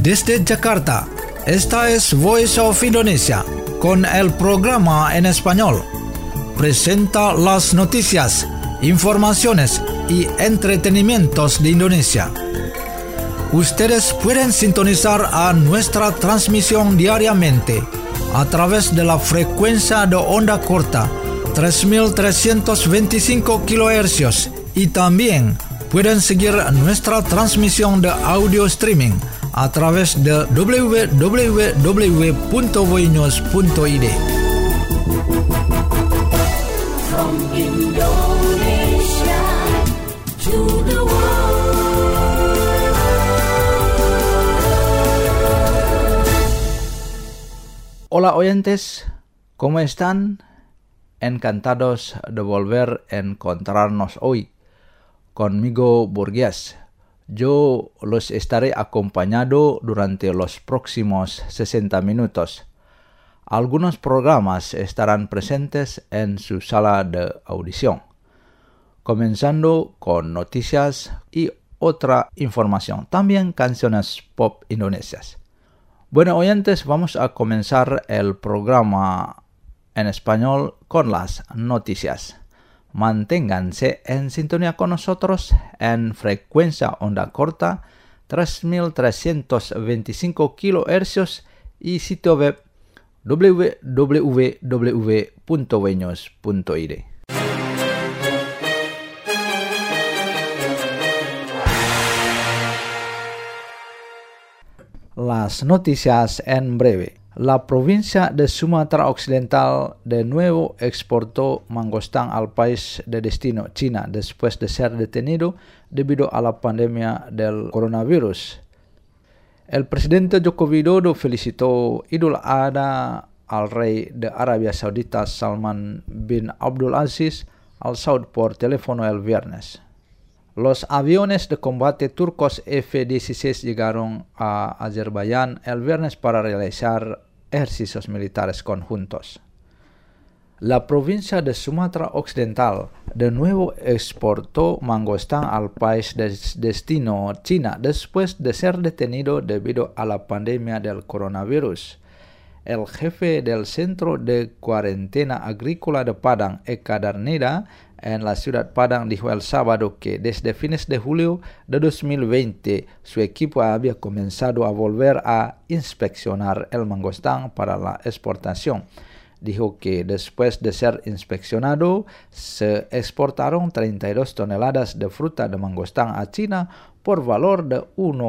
Desde Jakarta, esta es Voice of Indonesia, con el programa en español. Presenta las noticias, informaciones y entretenimientos de Indonesia. Ustedes pueden sintonizar a nuestra transmisión diariamente a través de la frecuencia de onda corta 3325 kHz y también pueden seguir nuestra transmisión de audio streaming a través de www.voinews.id. From Indonesia to the world. Hola oyentes, ¿cómo están? Encantados de volver a encontrarnos hoy. Conmigo Burgués. Yo los estaré acompañando durante los próximos 60 minutos. Algunos programas estarán presentes en su sala de audición, comenzando con noticias y otra información, también canciones pop indonesias. Bueno, oyentes, vamos a comenzar el programa en español con las noticias. Manténganse en sintonía con nosotros en frecuencia onda corta 3325 kHz y sitio web www.voinews.id. Las noticias en breve. La provincia de Sumatra Occidental de nuevo exportó mangostán al país de destino, China, después de ser detenido debido a la pandemia del coronavirus. El presidente Joko Widodo felicitó Idul Adha al rey de Arabia Saudita Salman bin Abdul Aziz Al Saud por teléfono el viernes. Los aviones de combate turcos F-16 llegaron a Azerbaiyán el viernes para realizar ejercicios militares conjuntos. La provincia de Sumatra Occidental de nuevo exportó mangostán al país de destino, China, después de ser detenido debido a la pandemia del coronavirus. El jefe del Centro de Cuarentena Agrícola de Padang, Eka Darnida, en la ciudad Padang dijo el sábado que desde fines de julio de 2020 su equipo había comenzado a volver a inspeccionar el mangostán para la exportación. Dijo que después de ser inspeccionado se exportaron 32 toneladas de fruta de mangostán a China por valor de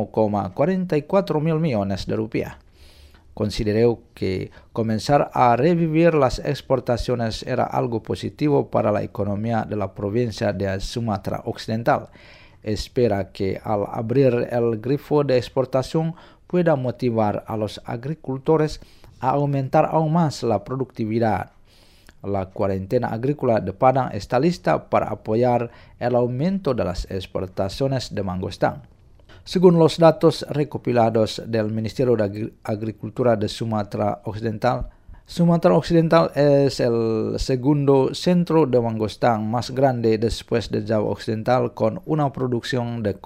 1,44 mil millones de rupias. Consideró que comenzar a revivir las exportaciones era algo positivo para la economía de la provincia de Sumatra Occidental. Espera que al abrir el grifo de exportación pueda motivar a los agricultores a aumentar aún más la productividad. La cuarentena agrícola de Padang está lista para apoyar el aumento de las exportaciones de mangostán. Según los datos recopilados del Ministerio de Agricultura de Sumatra Occidental es el segundo centro de mangostán más grande después de Java Occidental, con una producción de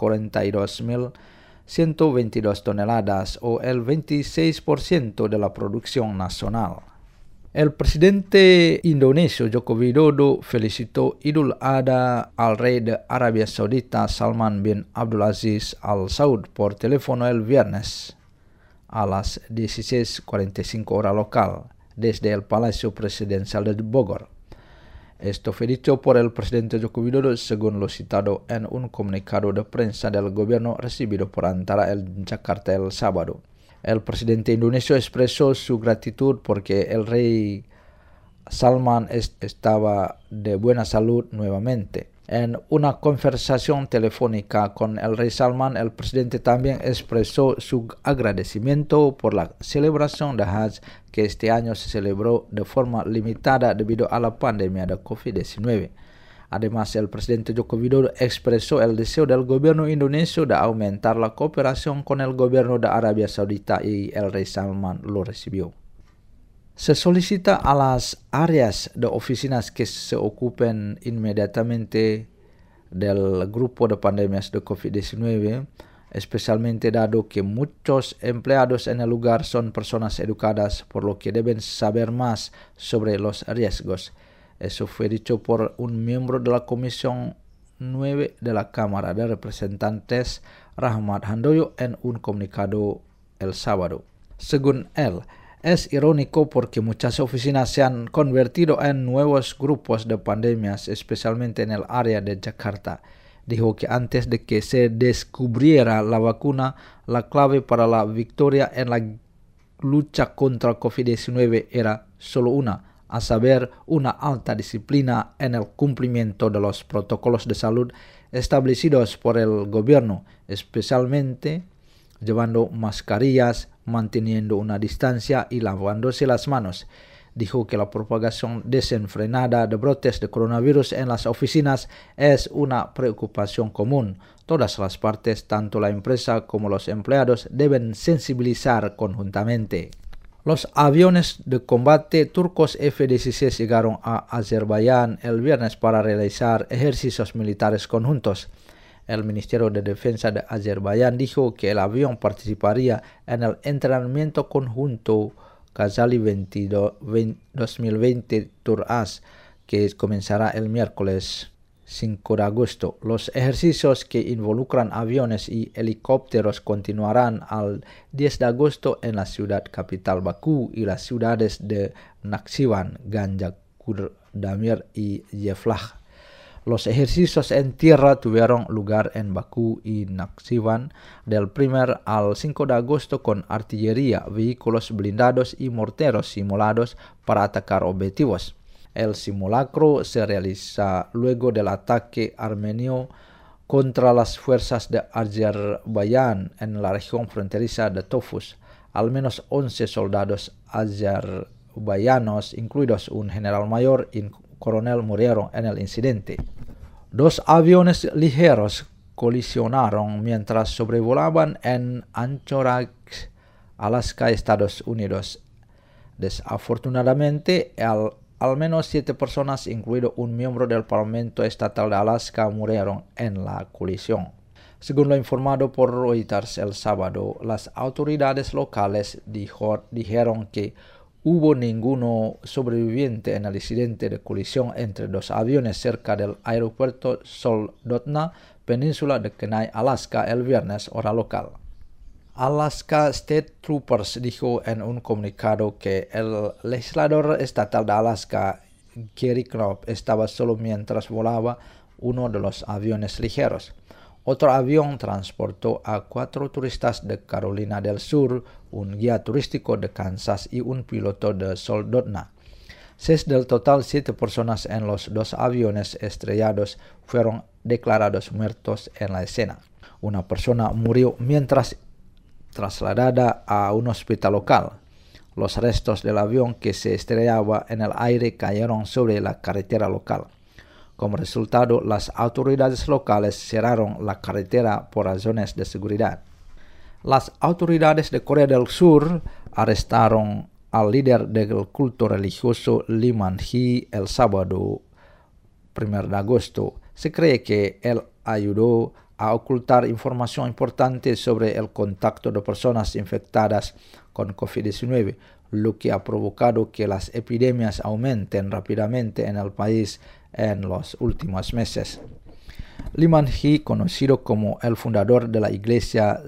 42.122 toneladas o el 26% de la producción nacional. El presidente indonesio Joko Widodo felicitó Idul Adha al rey de Arabia Saudita Salman bin Abdul Aziz Al Saud por teléfono el viernes a las 16:45 hora local desde el Palacio Presidencial de Bogor. Esto fue dicho por el presidente Joko Widodo según lo citado en un comunicado de prensa del gobierno recibido por Antara en Jakarta el sábado. El presidente indonesio expresó su gratitud porque el rey Salman estaba de buena salud nuevamente. En una conversación telefónica con el rey Salman, el presidente también expresó su agradecimiento por la celebración de Hajj que este año se celebró de forma limitada debido a la pandemia de COVID-19. Además, el presidente Joko Widodo expresó el deseo del gobierno indonesio de aumentar la cooperación con el gobierno de Arabia Saudita y el rey Salman lo recibió. Se solicita a las áreas de oficinas que se ocupen inmediatamente del grupo de pandemias de COVID-19 especialmente dado que muchos empleados en el lugar son personas educadas, por lo que deben saber más sobre los riesgos. Eso fue dicho por un miembro de la Comisión 9 de la Cámara de Representantes, Rahmat Handoyo, en un comunicado el sábado. Según él, es irónico porque muchas oficinas se han convertido en nuevos grupos de pandemias, especialmente en el área de Jakarta. Dijo que antes de que se descubriera la vacuna, la clave para la victoria en la lucha contra COVID-19 era solo una, a saber, una alta disciplina en el cumplimiento de los protocolos de salud establecidos por el gobierno, especialmente llevando mascarillas, manteniendo una distancia y lavándose las manos. Dijo que la propagación desenfrenada de brotes de coronavirus en las oficinas es una preocupación común. Todas las partes, tanto la empresa como los empleados, deben sensibilizar conjuntamente. Los aviones de combate turcos F-16 llegaron a Azerbaiyán el viernes para realizar ejercicios militares conjuntos. El Ministerio de Defensa de Azerbaiyán dijo que el avión participaría en el entrenamiento conjunto Ghazali 2020 Tour-AS, que comenzará el miércoles 5 de agosto. Los ejercicios que involucran aviones y helicópteros continuarán al 10 de agosto en la ciudad capital Bakú y las ciudades de Nakhchivan, Ganjak-Kurdamir y Yevlaj. Los ejercicios en tierra tuvieron lugar en Bakú y Nakhchivan del 1 al 5 de agosto con artillería, vehículos blindados y morteros simulados para atacar objetivos. El simulacro se realiza luego del ataque armenio contra las fuerzas de Azerbaiyán en la región fronteriza de Tofus. Al menos 11 soldados azerbaiyanos, incluidos un general mayor y coronel, murieron en el incidente. 2 aviones ligeros colisionaron mientras sobrevolaban en Anchorage, Alaska, Estados Unidos. Desafortunadamente, al menos 7 personas, incluido un miembro del Parlamento Estatal de Alaska, murieron en la colisión. Según lo informado por Reuters el sábado, las autoridades locales dijeron que hubo ninguno sobreviviente en el incidente de colisión entre 2 aviones cerca del aeropuerto Soldotna, península de Kenai, Alaska, el viernes, hora local. Alaska State Troopers dijo en un comunicado que el legislador estatal de Alaska, Gary Knopp, estaba solo mientras volaba uno de los aviones ligeros. Otro avión transportó a 4 turistas de Carolina del Sur, un guía turístico de Kansas y un piloto de Soldotna. 6 del total 7 personas en los 2 aviones estrellados fueron declarados muertos en la escena. Una persona murió mientras trasladada a un hospital local. Los restos del avión que se estrellaba en el aire cayeron sobre la carretera local. Como resultado, las autoridades locales cerraron la carretera por razones de seguridad. Las autoridades de Corea del Sur arrestaron al líder del culto religioso Lee Man-hee el sábado 1 de agosto. Se cree que él ayudó a ocultar información importante sobre el contacto de personas infectadas con COVID-19, lo que ha provocado que las epidemias aumenten rápidamente en el país en los últimos meses. Lee Man-hee, conocido como el fundador de la iglesia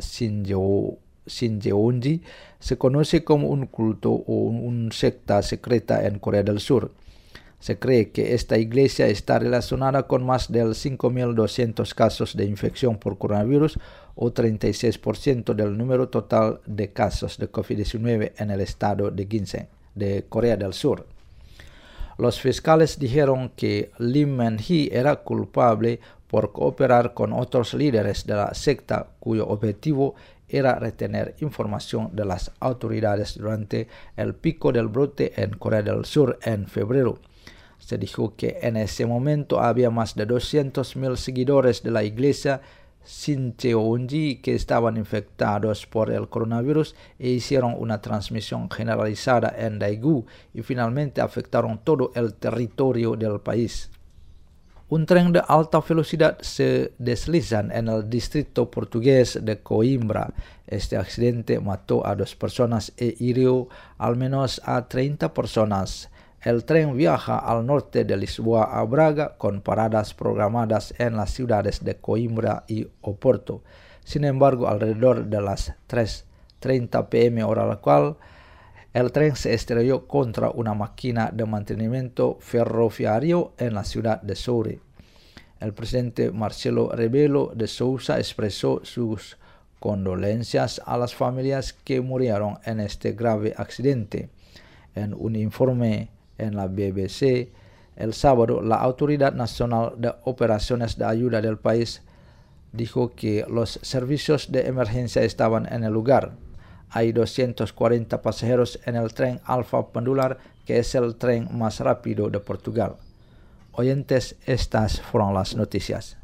Shinjeonji, se conoce como un culto o una secta secreta en Corea del Sur. Se cree que esta iglesia está relacionada con más de 5.200 casos de infección por coronavirus o 36% del número total de casos de COVID-19 en el estado de Gyeongsang, de Corea del Sur. Los fiscales dijeron que Lee Man-hee era culpable por cooperar con otros líderes de la secta cuyo objetivo era retener información de las autoridades durante el pico del brote en Corea del Sur en febrero. Se dijo que en ese momento había más de 200.000 seguidores de la iglesia Shincheonji que estaban infectados por el coronavirus e hicieron una transmisión generalizada en Daegu y finalmente afectaron todo el territorio del país. Un tren de alta velocidad se deslizan en el distrito portugués de Coimbra. Este accidente mató a 2 personas e hirió al menos a 30 personas. El tren viaja al norte de Lisboa a Braga con paradas programadas en las ciudades de Coimbra y Oporto. Sin embargo, alrededor de las 3:30 p.m. hora local, el tren se estrelló contra una máquina de mantenimiento ferroviario en la ciudad de Soure. El presidente Marcelo Rebelo de Sousa expresó sus condolencias a las familias que murieron en este grave accidente. En un informe en la BBC, el sábado, la Autoridad Nacional de Operaciones de Ayuda del país dijo que los servicios de emergencia estaban en el lugar. Hay 240 pasajeros en el tren Alfa Pendular, que es el tren más rápido de Portugal. Oyentes, estas fueron las noticias.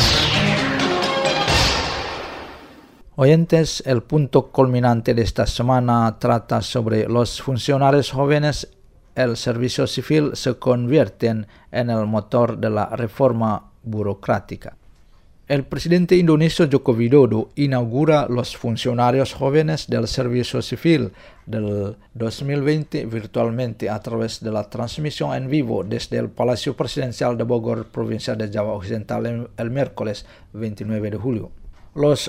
Oyentes, el punto culminante de esta semana trata sobre los funcionarios jóvenes. El servicio civil se convierten en el motor de la reforma burocrática. El presidente indonesio Joko Widodo inaugura los funcionarios jóvenes del servicio civil del 2020 virtualmente a través de la transmisión en vivo desde el Palacio Presidencial de Bogor, provincia de Java Occidental, el miércoles 29 de julio. Los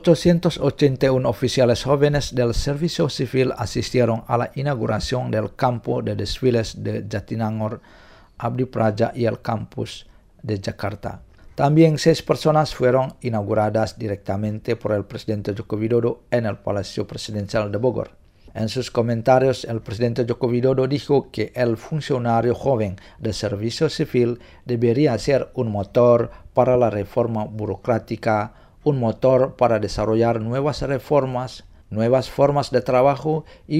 881 oficiales jóvenes del servicio civil asistieron a la inauguración del campo de desfiles de Jatinangor, Abdi Praja y el campus de Jakarta. También 6 personas fueron inauguradas directamente por el presidente Joko Widodo en el Palacio Presidencial de Bogor. En sus comentarios, el presidente Joko Widodo dijo que el funcionario joven de servicio civil debería ser un motor para la reforma burocrática, un motor para desarrollar nuevas reformas, nuevas formas de trabajo y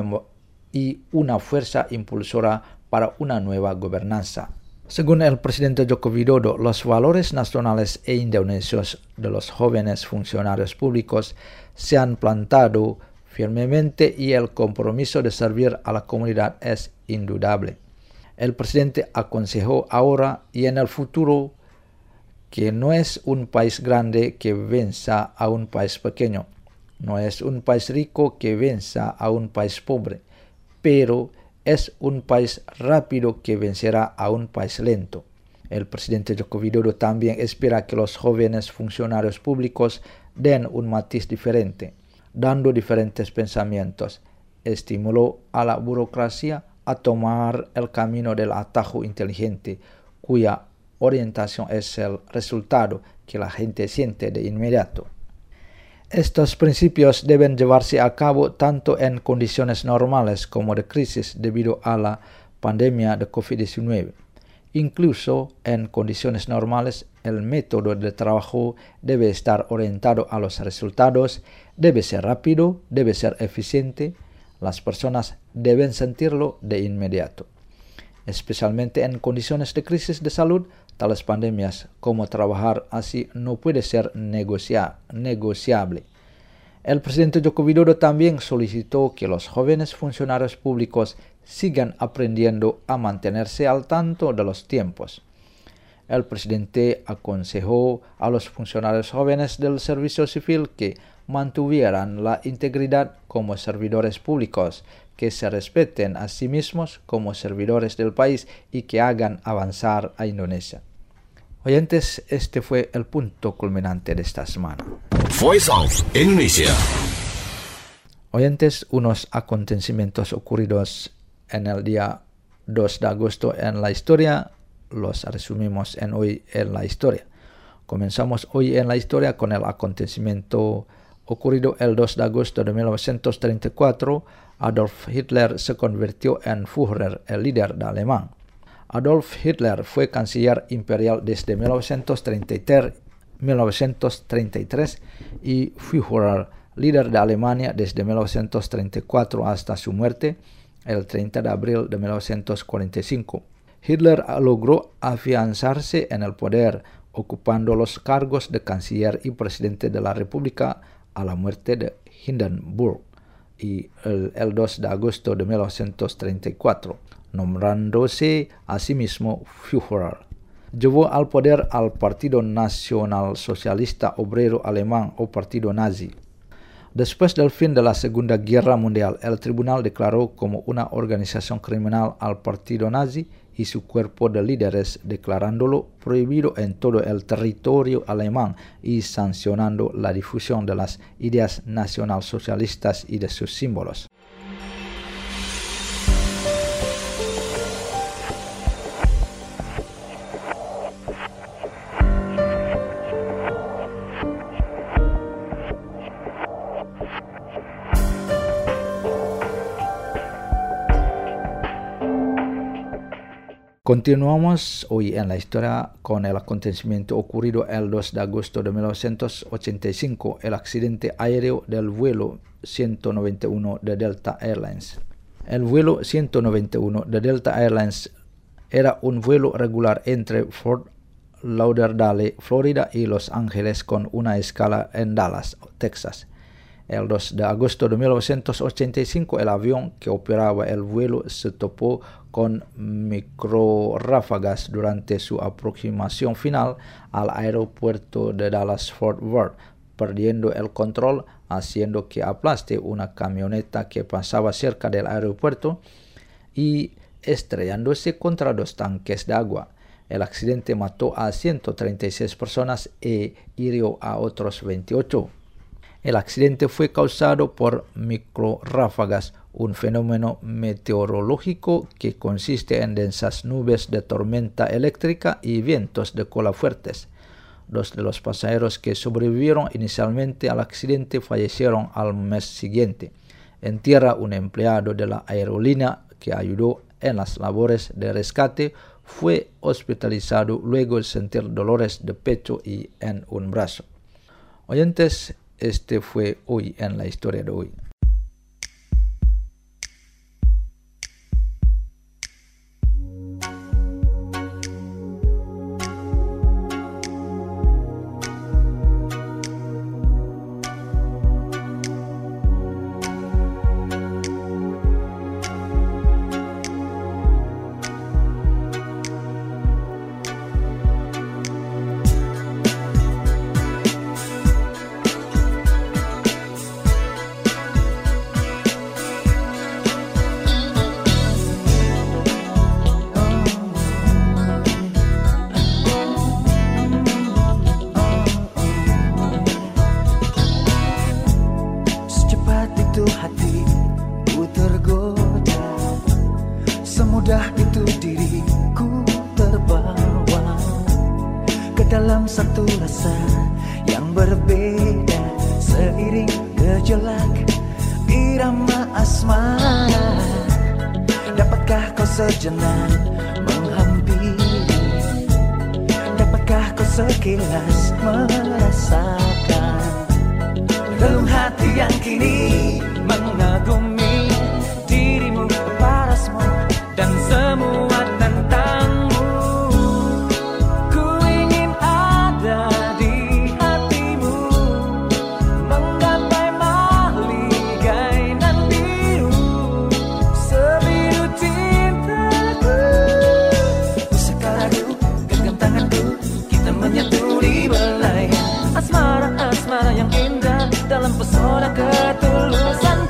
una fuerza impulsora para una nueva gobernanza. Según el presidente Joko Widodo, los valores nacionales e indonesios de los jóvenes funcionarios públicos se han plantado firmemente y el compromiso de servir a la comunidad es indudable. El presidente aconsejó ahora y en el futuro que no es un país grande que venza a un país pequeño, no es un país rico que venza a un país pobre, pero es un país rápido que vencerá a un país lento. El presidente Joko Widodo también espera que los jóvenes funcionarios públicos den un matiz diferente, dando diferentes pensamientos. Estimuló a la burocracia a tomar el camino del atajo inteligente, cuya orientación es el resultado que la gente siente de inmediato. Estos principios deben llevarse a cabo tanto en condiciones normales como de crisis debido a la pandemia de COVID-19. Incluso en condiciones normales, el método de trabajo debe estar orientado a los resultados, debe ser rápido, debe ser eficiente. Las personas deben sentirlo de inmediato. Especialmente en condiciones de crisis de salud, tales pandemias como trabajar así no puede ser negociable. El presidente Joko Widodo también solicitó que los jóvenes funcionarios públicos sigan aprendiendo a mantenerse al tanto de los tiempos. El presidente aconsejó a los funcionarios jóvenes del servicio civil que mantuvieran la integridad como servidores públicos, que se respeten a sí mismos como servidores del país y que hagan avanzar a Indonesia. Oyentes, este fue el punto culminante de esta semana. Voice of Indonesia. Oyentes, unos acontecimientos ocurridos en el día 2 de agosto en la historia, los resumimos en Hoy en la Historia. Comenzamos hoy en la historia con el acontecimiento ocurrido el 2 de agosto de 1934. Adolf Hitler se convirtió en Führer, el líder de Alemania. Adolf Hitler fue canciller imperial desde 1933 y Führer, líder de Alemania desde 1934 hasta su muerte el 30 de abril de 1945. Hitler logró afianzarse en el poder, ocupando los cargos de canciller y presidente de la República a la muerte de Hindenburg y el 2 de agosto de 1934, nombrándose a sí mismo Führer. llevó al poder al Partido Nacional Socialista Obrero Alemán o Partido Nazi. Después del fin de la Segunda Guerra Mundial, el tribunal declaró como una organización criminal al Partido Nazi y su cuerpo de líderes, declarándolo prohibido en todo el territorio alemán y sancionando la difusión de las ideas nacionalsocialistas y de sus símbolos. Continuamos hoy en la historia con el acontecimiento ocurrido el 2 de agosto de 1985, el accidente aéreo del vuelo 191 de Delta Airlines. El vuelo 191 de Delta Airlines era un vuelo regular entre Fort Lauderdale, Florida y Los Ángeles con una escala en Dallas, Texas. El 2 de agosto de 1985, el avión que operaba el vuelo se topó con microráfagas durante su aproximación final al aeropuerto de Dallas-Fort Worth, perdiendo el control, haciendo que aplaste una camioneta que pasaba cerca del aeropuerto y estrellándose contra 2 tanques de agua. El accidente mató a 136 personas e hirió a otros 28. El accidente fue causado por microráfagas, un fenómeno meteorológico que consiste en densas nubes de tormenta eléctrica y vientos de cola fuertes. 2 de los pasajeros que sobrevivieron inicialmente al accidente fallecieron al mes siguiente. En tierra, un empleado de la aerolínea que ayudó en las labores de rescate fue hospitalizado luego de sentir dolores de pecho y en un brazo. Oyentes, este fue hoy en la historia de hoy. Semudah itu diriku terbawa ke dalam satu rasa yang berbeda, seiring gejolak irama asmara. Dapatkah kau sejenak menghampiri? Dapatkah kau sekilas merasakan relung hati yang kini mengagumi dirimu, parasmu dan semua tentangmu? Ku ingin ada di hatimu, menggapai mahligai nan biru, sebiru cintaku. Sekarang genggam tanganku, kita menyatu di belayan asmara-asmara yang indah dalam pesona ketulusanku.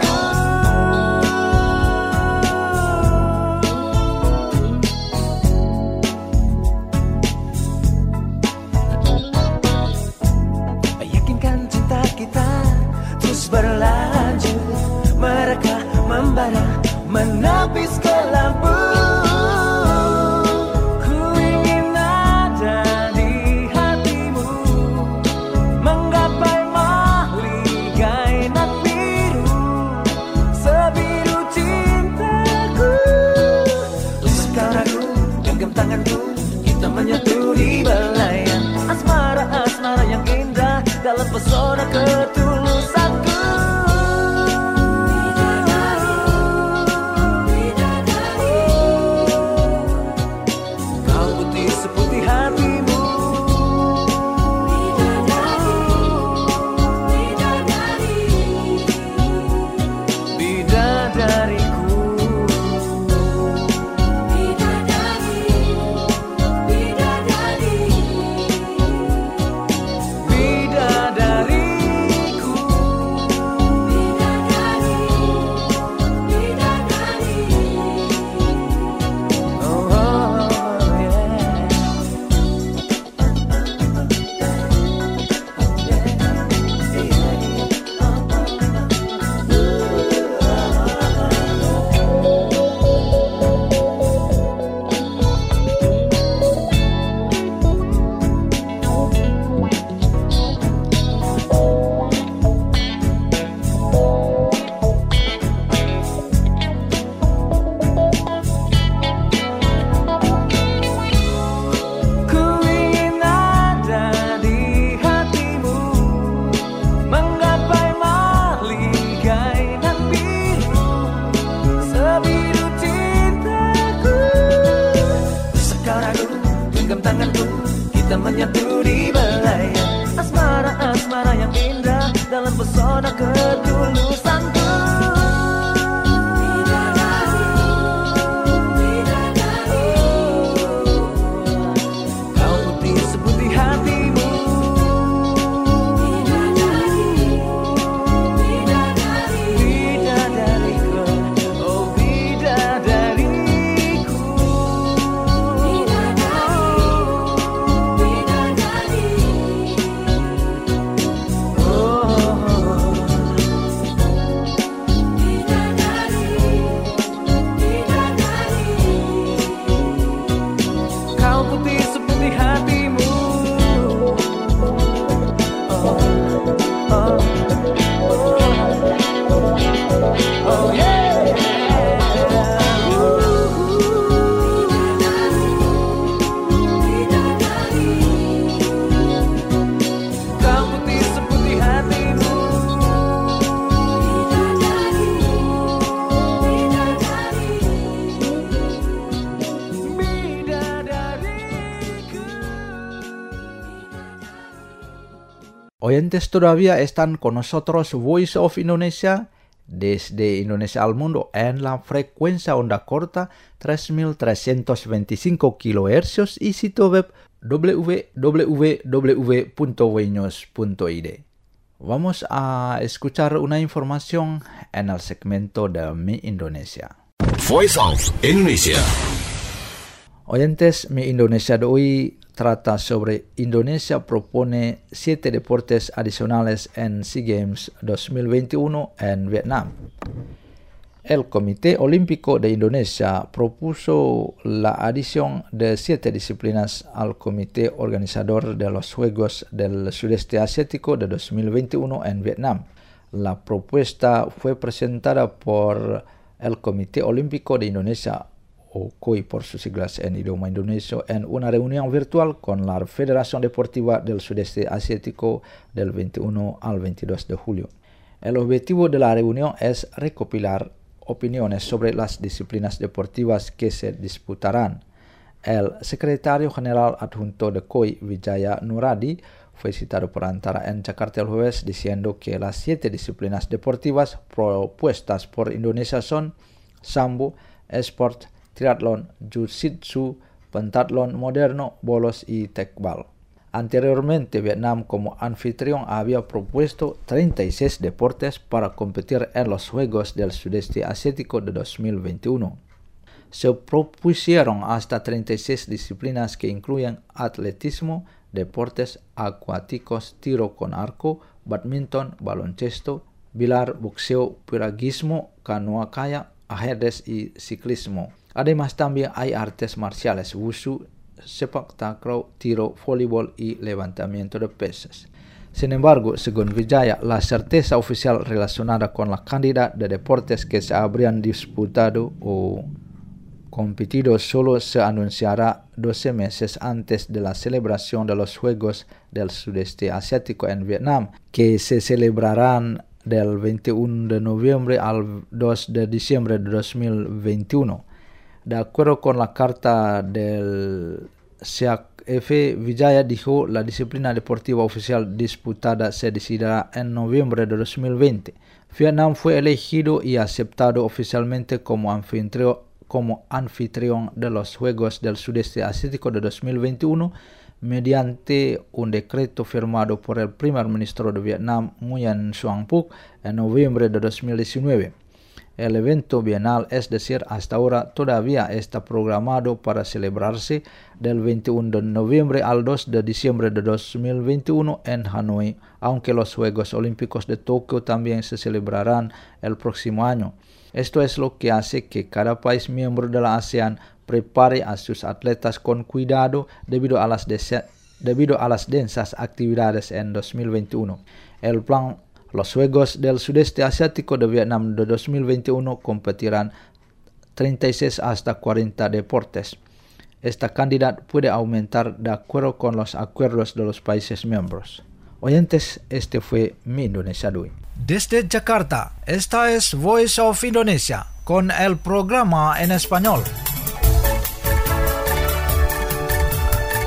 Yakinkan cinta kita terus berlanjut, mereka membara menapis ke lampu. Ku ingin ada di hatimu, menggapai mahligai nan biru, sebiru cintaku. Sekarang ku genggam tanganku, kita menyatu di belayan asmara-asmara yang indah dalam pesona ketulusanku. Kau putih seputih hatimu, bidadariku. genggam tanganku, kita menyatu di belai. Asmara-asmara yang indah dalam pesona ketulusanku. Kau putih seputih hatimu. Bidadariku, oh bidadariku. Kau putih seputih hatimu. Oh, oh, oh, yeah. Kau putih seputih hatimu. Bidadariku. Oyentes todavía están con nosotros Voice of Indonesia desde Indonesia al mundo en la frecuencia onda corta 3325 kHz y sitio web www.wnews.id. Vamos a escuchar una información en el segmento de Mi Indonesia. Voice of Indonesia. Oyentes, Mi Indonesia de hoy trata sobre Indonesia propone 7 deportes adicionales en SEA Games 2021 en Vietnam. El Comité Olímpico de Indonesia propuso la adición de 7 disciplinas al comité organizador de los Juegos del Sudeste Asiático de 2021 en Vietnam. La propuesta fue presentada por el Comité Olímpico de Indonesia, o COI por sus siglas en idioma indonesio, en una reunión virtual con la Federación Deportiva del Sudeste Asiático del 21 al 22 de julio. El objetivo de la reunión es recopilar opiniones sobre las disciplinas deportivas que se disputarán. El secretario general adjunto de COI, Wijaya Nuradi, fue citado por Antara en Jakarta el jueves diciendo que las 7 disciplinas deportivas propuestas por Indonesia son Sambo, Esport, Triatlón, Jiu-Jitsu, Pentatlón moderno, bolos y tekbal. Anteriormente, Vietnam como anfitrión había propuesto 36 deportes para competir en los Juegos del Sudeste Asiático de 2021. Se propusieron hasta 36 disciplinas que incluyen atletismo, deportes acuáticos, tiro con arco, badminton, baloncesto, bilar, boxeo, piraguismo, canoa kayak, ajedrez y ciclismo. Además, también hay artes marciales, wushu, sepak takraw, tiro, voleibol y levantamiento de pesas. Sin embargo, según Wijaya, la certeza oficial relacionada con la cantidad de deportes que se habrían disputado o competido solo se anunciará 12 meses antes de la celebración de los Juegos del Sudeste Asiático en Vietnam, que se celebrarán del 21 de noviembre al 2 de diciembre de 2021. De acuerdo con la carta del SEACF, Wijaya dijo la disciplina deportiva oficial disputada se decidirá en noviembre de 2020. Vietnam fue elegido y aceptado oficialmente como anfitrión de los Juegos del Sudeste Asiático de 2021 mediante un decreto firmado por el primer ministro de Vietnam, Nguyen Xuan Phuc, en noviembre de 2019. El evento bienal, es decir, hasta ahora todavía está programado para celebrarse del 21 de noviembre al 2 de diciembre de 2021 en Hanoi, aunque los Juegos Olímpicos de Tokio también se celebrarán el próximo año. Esto es lo que hace que cada país miembro de la ASEAN prepare a sus atletas con cuidado debido a las densas actividades en 2021. El plan Los Juegos del Sudeste Asiático de Vietnam de 2021 competirán 36 hasta 40 deportes. Esta cantidad puede aumentar de acuerdo con los acuerdos de los países miembros. Oyentes, este fue Mi Indonesia de hoy. Desde Jakarta, esta es Voice of Indonesia con el programa en español.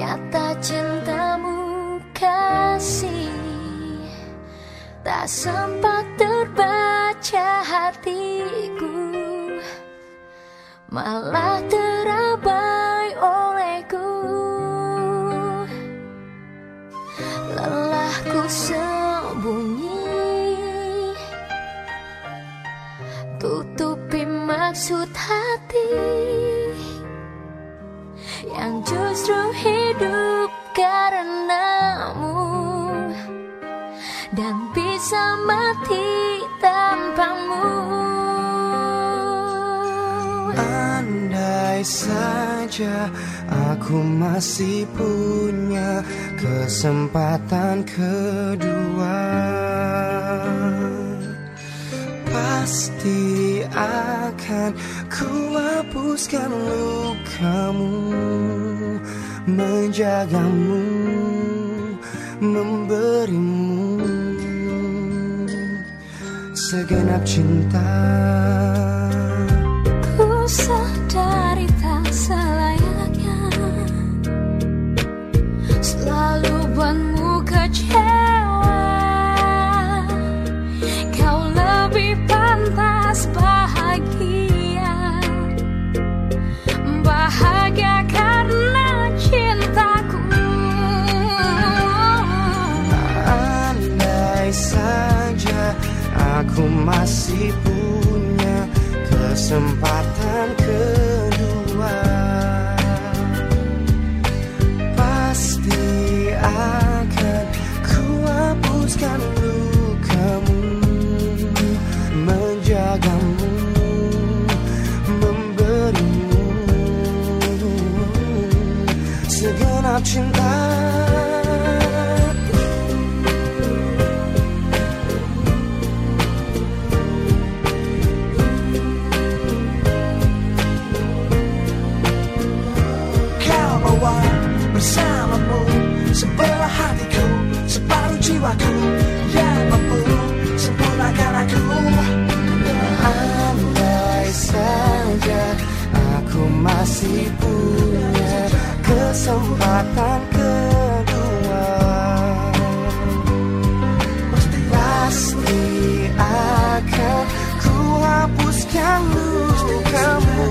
Kata cintamu kasih tak sempat terbaca hatiku, malah terabai olehku. Lelahku sembunyi, tutupi maksud hati yang justru hidup karenamu dan bisa mati tanpamu. Andai saja aku masih punya kesempatan kedua, pasti akan ku hapuskan lukamu, menjagamu, memberimu segenap cinta. Ku sadari tak selayaknya selalu buatmu kecewa. Kau lebih pantas bahagia, bahagia karena cintaku. Andai saja aku masih punya kesempatan kedua, pasti akan ku hapuskan lukamu, menjagamu, memberimu segenap cinta. Bersamamu, sebelah hatiku, separuh jiwaku yang mampu sempurnakan aku. Andai saja aku masih punya kesempatan kedua, pasti akan ku hapuskan lukamu,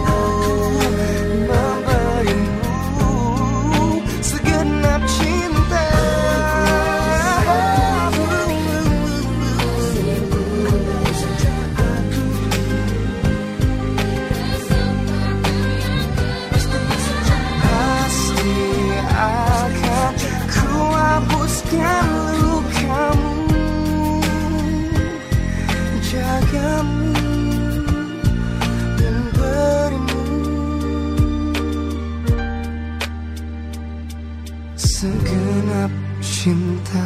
segenap cinta.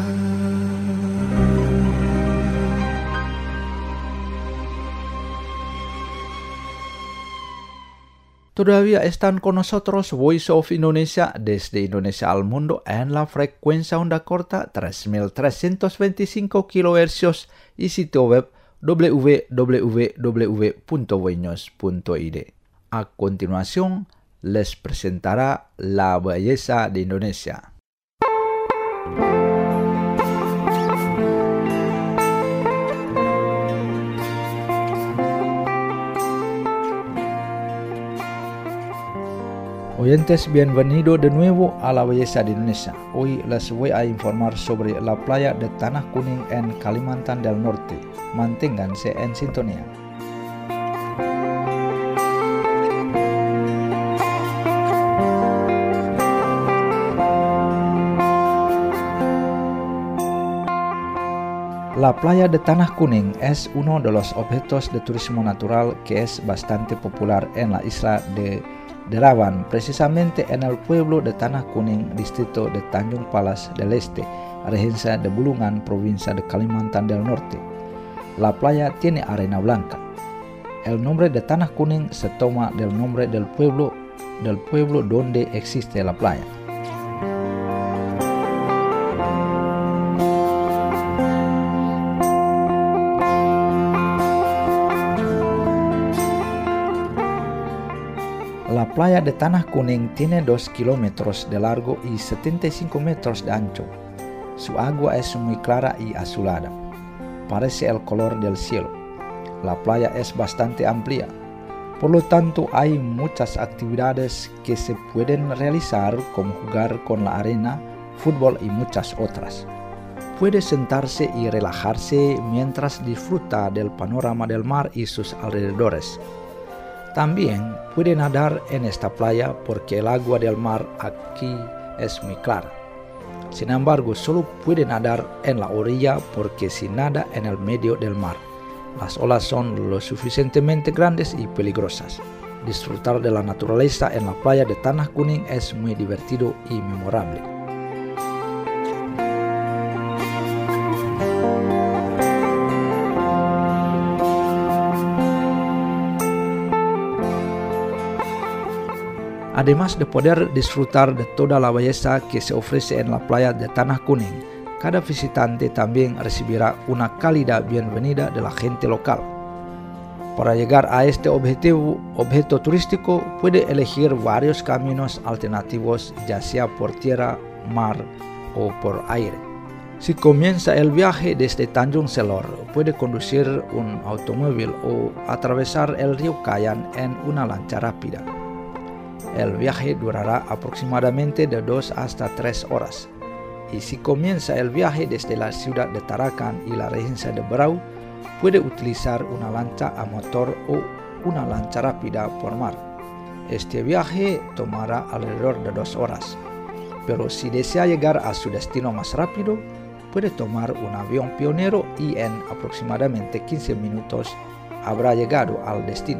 Todavía están con nosotros Voice of Indonesia desde Indonesia al mundo en la frecuencia onda corta 3325 kHz y sitio web www.voinews.id. A continuación, les presentará La Belleza de Indonesia. Oyentes, bienvenido de nuevo a La Belleza de Indonesia. Hoy les voy a informar sobre la playa de Tanah Kuning en Kalimantan del Norte. Manténganse en sintonía. La playa de Tanah Kuning es uno de los objetos de turismo natural que es bastante popular en la isla de Derawan, precisamente en el pueblo de Tanah Kuning, distrito de Tanjung Palas del Este, regencia de Bulungan, provincia de Kalimantan del Norte. La playa tiene arena blanca. El nombre de Tanah Kuning se toma del nombre del pueblo donde existe la playa. La playa playa de Tanah Kuning tiene 2 kilómetros de largo y 75 metros de ancho. Su agua es muy clara y azulada. Parece el color del cielo. La playa es bastante amplia. Por lo tanto, hay muchas actividades que se pueden realizar, como jugar con la arena, fútbol y muchas otras. Puede sentarse y relajarse mientras disfruta del panorama del mar y sus alrededores. También puede nadar en esta playa porque el agua del mar aquí es muy clara. Sin embargo, solo puede nadar en la orilla porque si nada en el medio del mar, las olas son lo suficientemente grandes y peligrosas. Disfrutar de la naturaleza en la playa de Tanah Kuning es muy divertido y memorable. Además de poder disfrutar de toda la belleza que se ofrece en la playa de Tanah Kuning, cada visitante también recibirá una cálida bienvenida de la gente local. Para llegar a este objeto turístico puede elegir varios caminos alternativos, ya sea por tierra, mar o por aire. Si comienza el viaje desde Tanjung Selor, puede conducir un automóvil o atravesar el río Kayan en una lancha rápida. El viaje durará aproximadamente de 2 hasta 3 horas. Y si comienza el viaje desde la ciudad de Tarakan y la regencia de Berau, puede utilizar una lancha a motor o una lancha rápida por mar. Este viaje tomará alrededor de 2 horas. Pero si desea llegar a su destino más rápido, puede tomar un avión pionero y en aproximadamente 15 minutos habrá llegado al destino.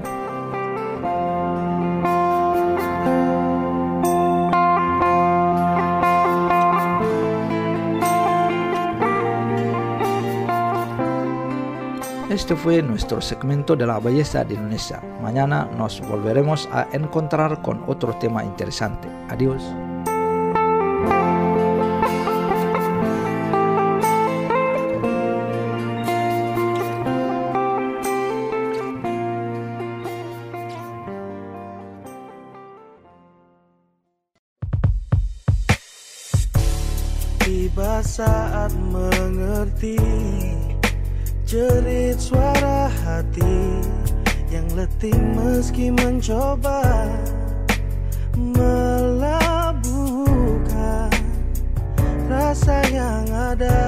Este fue nuestro segmento de la belleza de Indonesia. Mañana nos volveremos a encontrar con otro tema interesante. Adiós. Tiba saat mengerti jerit suara hati yang letih meski mencoba melabuhkan rasa yang ada.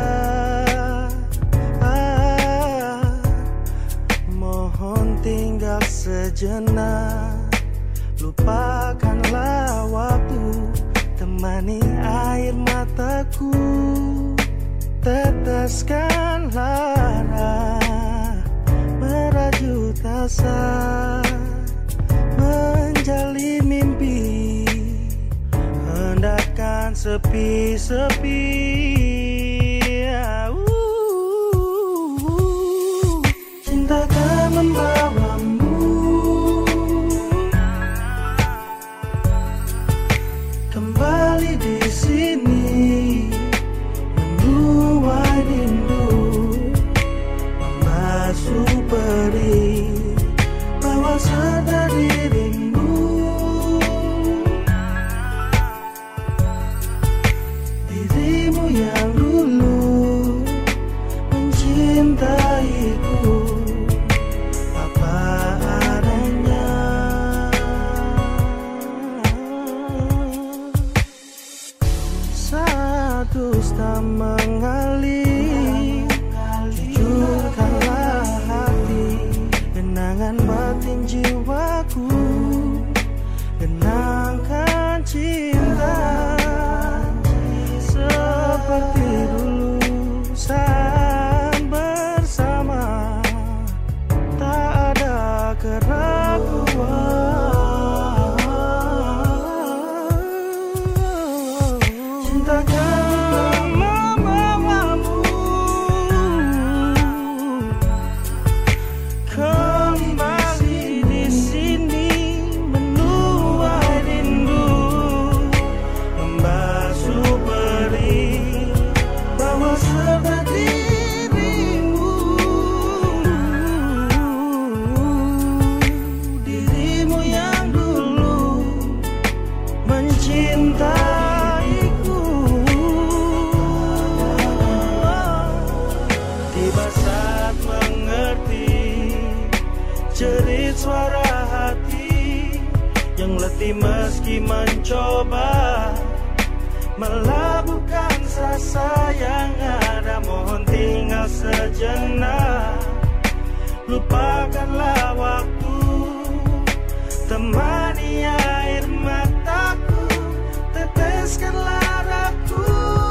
Mohon tinggal sejenak, lupakanlah waktu, temani air mataku, teteskan lara merajut asa, menjalin mimpi, hendakkan sepi-sepi. Cinta akan membawamu kembali di sini, menuai rindu, membasuh perih, bawa sadar dirimu. Dirimu yang dulu mencintaiku apa adanya. Saat dusta mengalir, jujurkanlah hati, genangan batin jiwaku, genangkan cinta seperti dulu saat bersama, tak ada keraguan. Cintakan membawamu meski mencoba melabuhkan rasa yang ada, mohon tinggal sejenak. Lupakanlah waktu, temani air mataku, teteskanlah raku.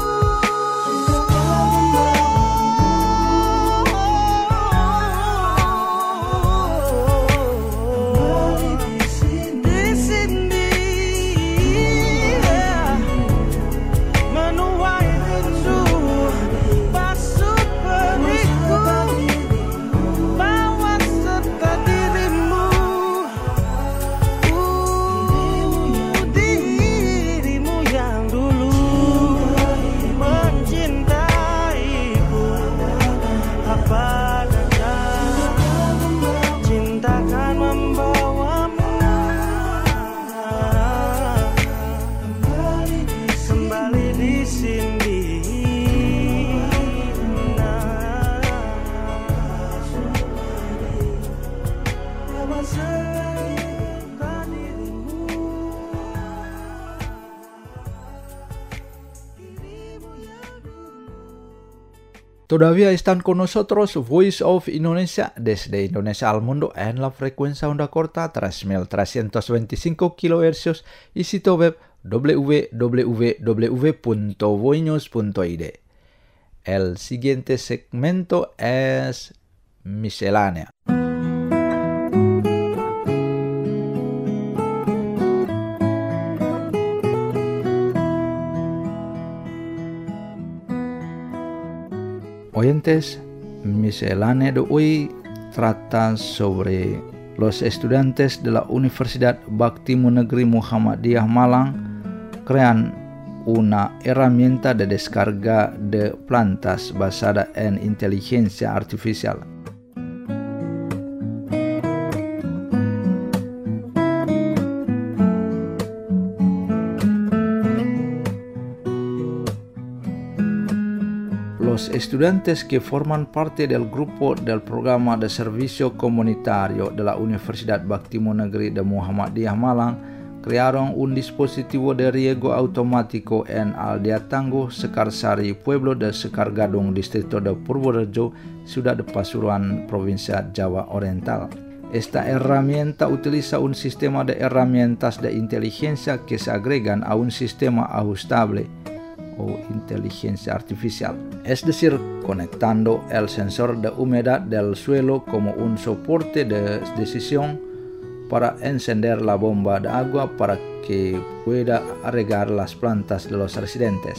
Todavía están con nosotros Voice of Indonesia desde Indonesia al mundo en la frecuencia onda corta 3.325 kHz y sitio web www.voinews.id. El siguiente segmento es miscelánea. Oyentes, miscelánea de hoy trata sobre los estudiantes de la Universidad Bhakti Negeri Muhammadiyah Malang crean una herramienta de descarga de plantas basada en inteligencia artificial. Los estudiantes que forman parte del grupo del programa de servicio comunitario de la Universidad Bhakti Negeri de Muhammadiyah Malang crearon un dispositivo de riego automático en Aldea Tangguh, Sekarsari, pueblo de Sekargadung, distrito de Purworejo, ciudad de Pasuruan, provincia Jawa Oriental. Esta herramienta utiliza un sistema de herramientas de inteligencia que se agregan a un sistema ajustable o inteligencia artificial, es decir, conectando el sensor de humedad del suelo como un soporte de decisión para encender la bomba de agua para que pueda regar las plantas de los residentes.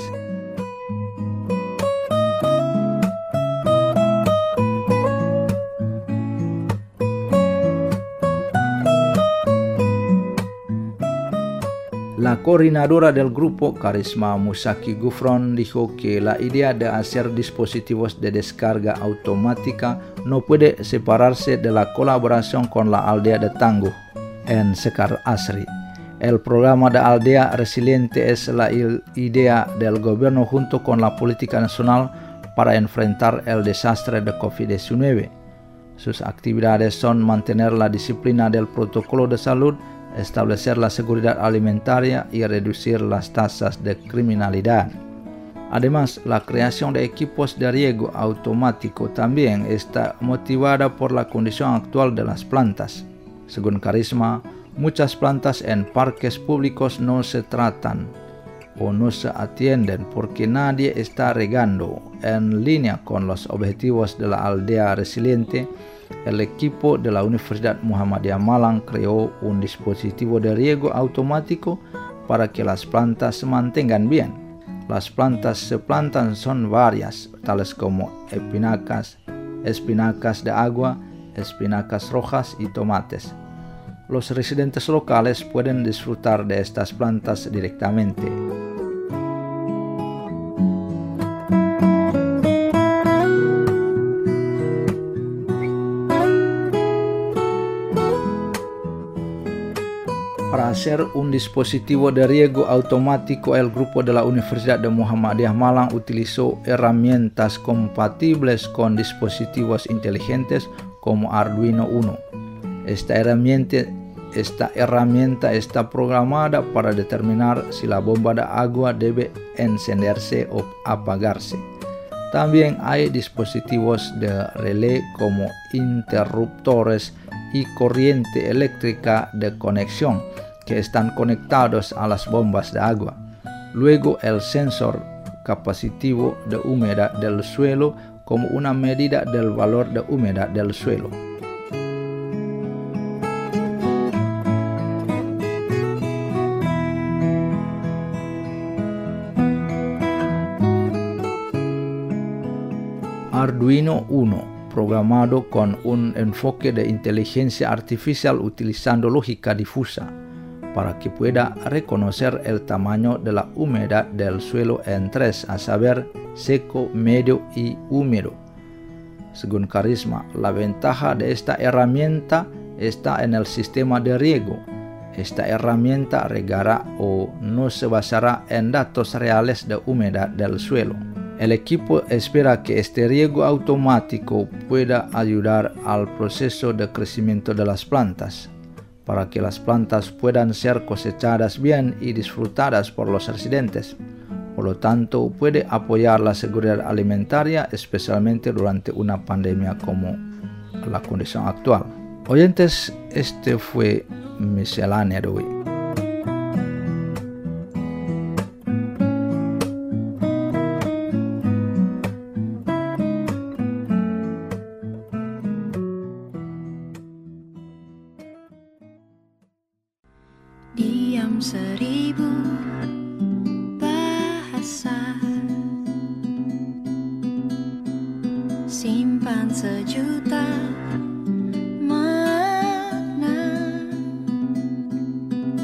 La coordinadora del grupo, Karisma Musaki Gufron, dijo que la idea de hacer dispositivos de descarga automática no puede separarse de la colaboración con la aldea de Tangguh en Sekar Asri. El programa de aldea resiliente es la idea del gobierno junto con la política nacional para enfrentar el desastre de COVID-19. Sus actividades son mantener la disciplina del protocolo de salud, establecer la seguridad alimentaria y reducir las tasas de criminalidad. Además, la creación de equipos de riego automático también está motivada por la condición actual de las plantas. Según Karisma, muchas plantas en parques públicos no se tratan o no se atienden porque nadie está regando. En línea con los objetivos de la aldea resiliente, el equipo de la Universidad Muhammadiyah Malang creó un dispositivo de riego automático para que las plantas se mantengan bien. Las plantas se plantan son varias, tales como espinacas de agua, espinacas rojas y tomates. Los residentes locales pueden disfrutar de estas plantas directamente. Para hacer un dispositivo de riego automático, el grupo de la Universidad de Muhammadiyah Malang utilizó herramientas compatibles con dispositivos inteligentes como Arduino Uno. Esta herramienta esta herramienta está programada para determinar si la bomba de agua debe encenderse o apagarse. También hay dispositivos de relé como interruptores y corriente eléctrica de conexión que están conectados a las bombas de agua. Luego el sensor capacitivo de humedad del suelo como una medida del valor de humedad del suelo. Arduino Uno, programado con un enfoque de inteligencia artificial utilizando lógica difusa, para que pueda reconocer el tamaño de la humedad del suelo en tres, a saber, seco, medio y húmedo. Según Carisma, la ventaja de esta herramienta está en el sistema de riego. Esta herramienta regará o no se basará en datos reales de humedad del suelo. El equipo espera que este riego automático pueda ayudar al proceso de crecimiento de las plantas, para que las plantas puedan ser cosechadas bien y disfrutadas por los residentes. Por lo tanto, puede apoyar la seguridad alimentaria, especialmente durante una pandemia como la condición actual. Oyentes, este fue Miscelánea de hoy. Diam 1000 bahasa, simpan 1.000.000 makna.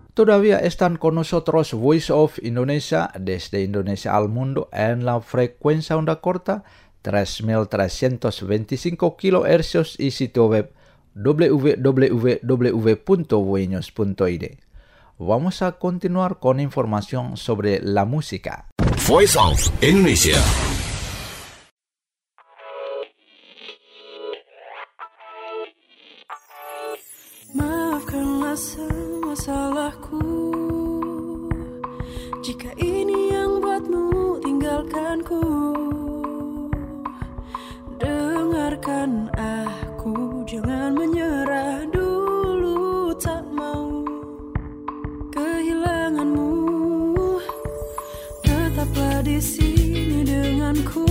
Todavía están con nosotros Voice of Indonesia desde Indonesia al mundo en la frecuencia onda corta 3325 kHz y sitio web www.voinews.id. Vamos a continuar con información sobre la música. Voice of Indonesia. Maafkanlah semua salahku, jika ini yang buatmu tinggalkanku. Dengarkan aku, jangan menyerah dulu, tak mau kehilanganmu. Tetaplah di sini denganku,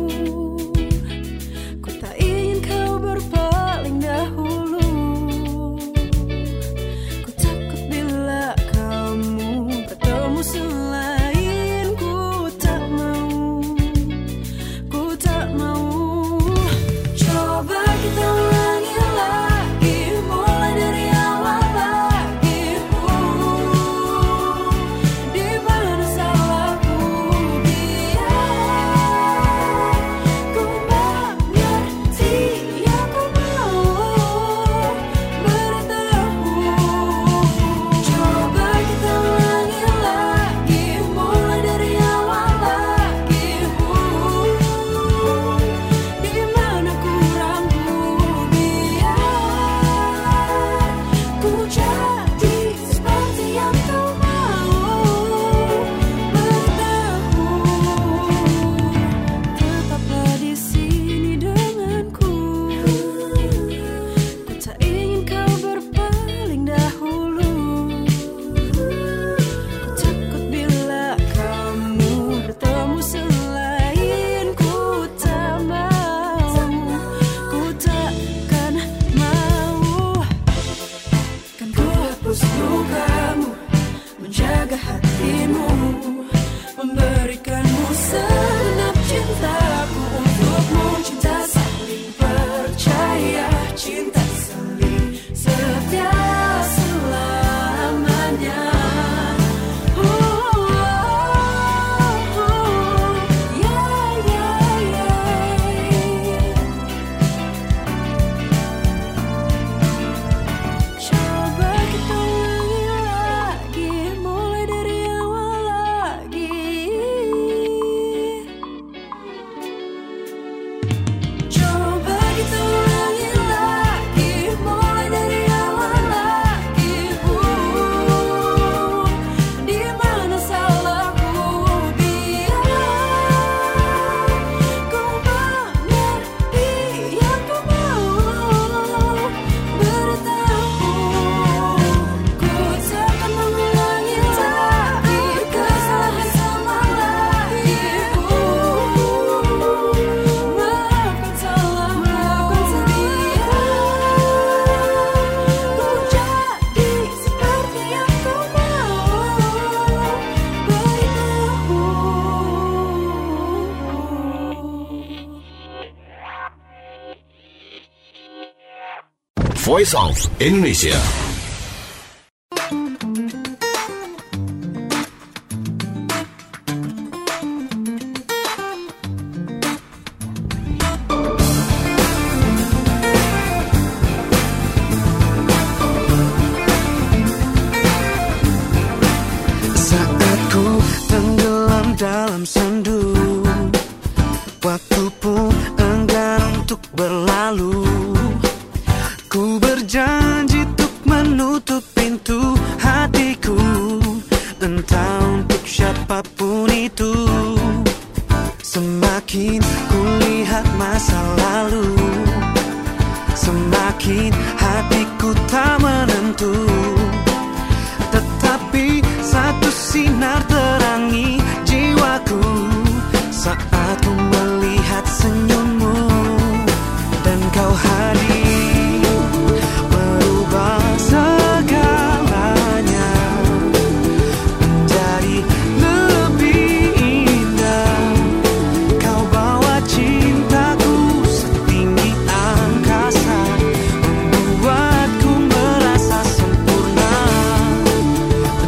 ku tak ingin kau berpaling dahulu. Ku takut bila kamu bertemu selainku, tak mau, ku tak mau. Coba kita ulangi lagi, mulai dari awal lagi. Di mana salahku, biar ku mengerti. Aku mau beritahu. Coba kita ulangi lagi, mulai dari awal lagi. Di mana kurangku, biar ku jadi seperti yang kau mau beritahu. Tetaplah di sini denganku, ku tak ingin kau berpaling dahulu. Ku takut bila kamu bertemu selainku, tak mau, ku takkan mau. Kan ku hapus lukamu, menjaga hatimu, memberikanmu segenap cintaku untukmu. Cinta saling percaya, cinta saling setia selamanya. Coba kita ulangi lagi, mulai dari awal lagi. Coba kita ulangi lagi, mulai dari awal lagi. Di mana salahku, biar ku mengerti. Aku mau beritahu. Ku takkan mengulangi lagi kesalahan sama lagi. Maafkan salahku, biar ku jadi seperti yang kau mau beritahu. Voice of Indonesia. Saat ku tenggelam dalam sendu, waktu pun enggan untuk berlalu. Ku berjanji untuk menutup pintu hatiku, entah untuk siapapun itu. Semakin ku lihat masa lalu, semakin hatiku tak menentu. Tetapi satu sinar terangi jiwaku saat ku melihat senyummu, dan kau hadir merubah segalanya menjadi lebih indah. Kau bawa cintaku setinggi angkasa, membuatku merasa sempurna.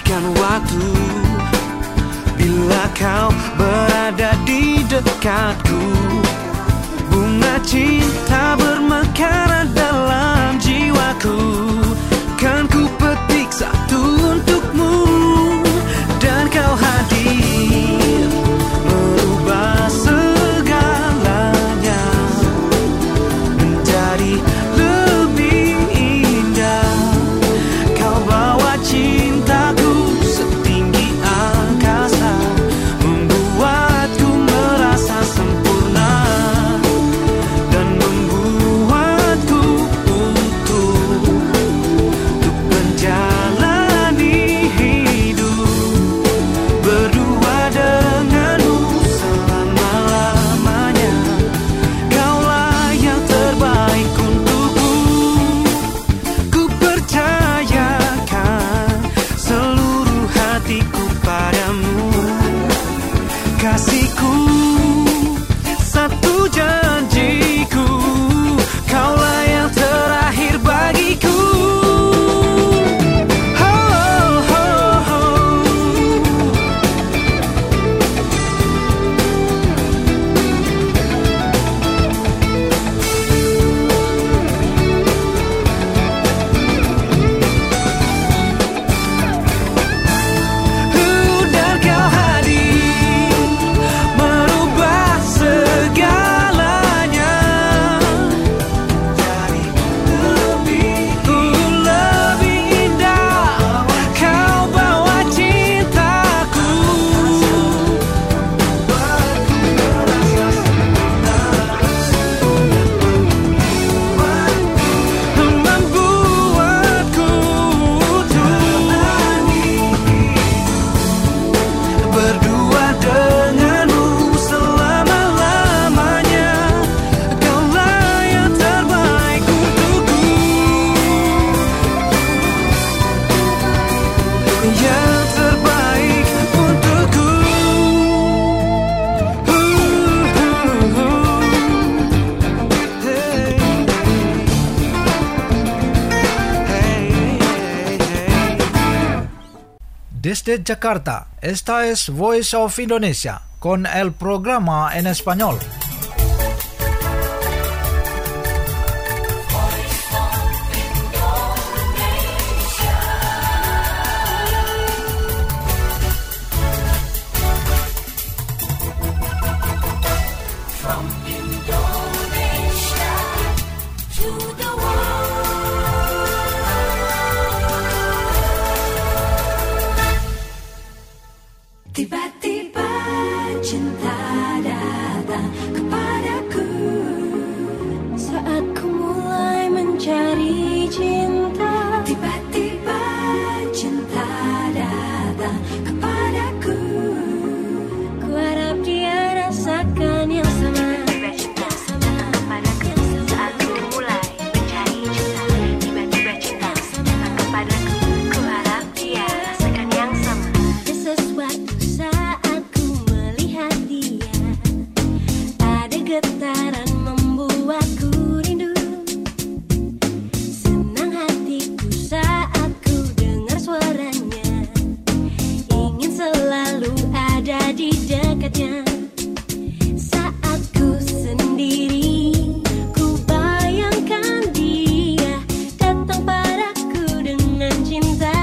berikan waktu. Bila kau berada di dekatku, bunga cinta bermekaran dalam jiwaku. Kan ku petik satu untukmu, dan kau hadir merubah segalanya menjadi lebih indah. Kau bawa cintaku setinggi angkasa, membuatku merasa sempurna dan membuatku utuh untuk menjalani hidup berdua denganmu selama-lamanya. Kaulah yang terbaik untukku. Ku percayakan seluruh hatiku padamu, kasihku. Satu janjiku, kaulah yang terakhir bagiku. Oh, oh, oh. Dan kau hadir merubah segalanya jadi lebih indah. Kau bawa cintaku, membuatku berdua denganmu selama-lamanya. Kaulah yang terbaik untukku, yang terbaik untukku. Desde Jakarta, esta es Voice of Indonesia con el programa en español. From Indonesia to the world. Tiba-tiba cinta datang kepadaku saat ku mulai mencari cinta. Tiba-tiba cinta datang kepadaku. Ku harap dia rasakan yang sama. Tiba-tiba cinta kepadaku saat ku mulai mencari cinta. Tiba-tiba cinta datang kepadaku. Ku harap dia rasakan yang sama. Ada sesuatu saat ku melihat dia, ada getaran membuatku rindu. Senang hatiku saat ku dengar suaranya, ingin selalu ada di dekatnya. Saat ku sendiri, ku bayangkan dia datang padaku dengan cinta.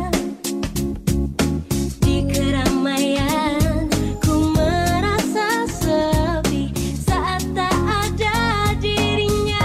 Di keramaian, ku merasa sepi saat tak ada dirinya.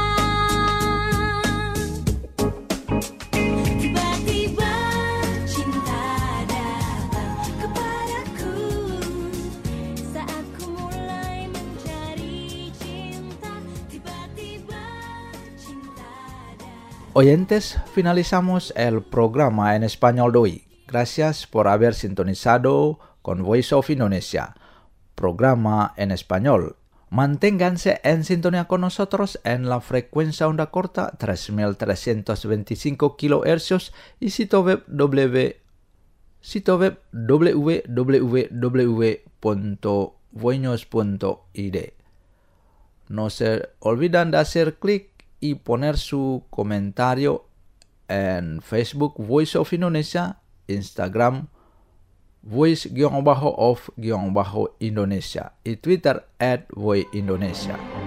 Tiba-tiba cinta datang kepadaku saat ku mulai mencari cinta. Tiba-tiba cinta datang. Oyentes, finalizamos el programa en español de hoy. Gracias por haber sintonizado con Voice of Indonesia, programa en español. Manténganse en sintonía con nosotros en la frecuencia onda corta 3325 kHz y sitio web www.voinos.id. No se olviden de hacer clic y poner su comentario en Facebook Voice of Indonesia, Instagram voice_of_Indonesia, di Twitter @voindonesia.